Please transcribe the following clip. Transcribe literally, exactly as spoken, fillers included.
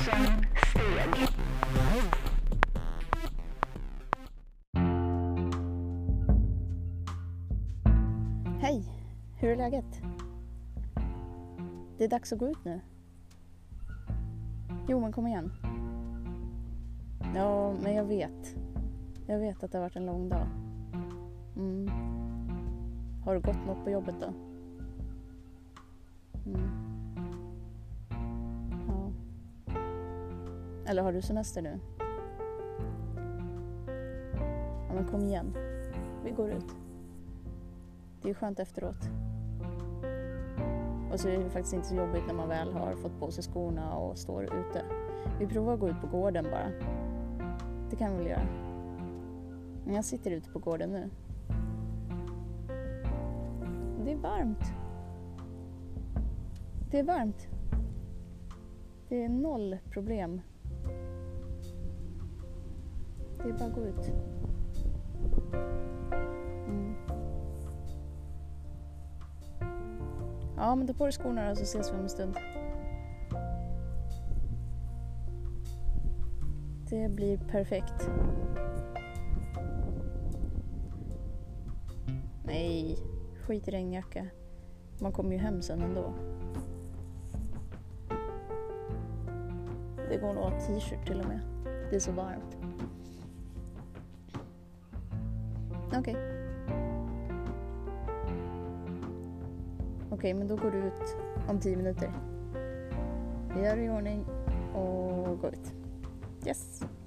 tusen steg. Hej, hur är läget? Det är dags att gå ut nu. Jo, men kom igen. Ja, men jag vet. Jag vet att det har varit en lång dag. Mm. Har du gått något på jobbet då? Mm. Ja. Eller har du semester nu? Ja, men kom igen. Vi går ut. Det är skönt efteråt. Och så är det faktiskt inte så jobbigt när man väl har fått på sig skorna och står ute. Vi provar att gå ut på gården bara. Det kan vi väl göra. Men jag sitter ute på gården nu. Det är varmt. Det är varmt. Det är noll problem. Det är bara att gå ut. Mm. Ja, men ta på dig skorna och så ses vi om en stund. Det blir perfekt. Nej, skit i regnjacka. Man kommer ju hem sen ändå. Det går nog att t-shirt till och med. Det är så varmt. Okej. Okay. Okej, okay, men då går du ut om tio minuter. Vi gör det i ordning och går ut. Yes.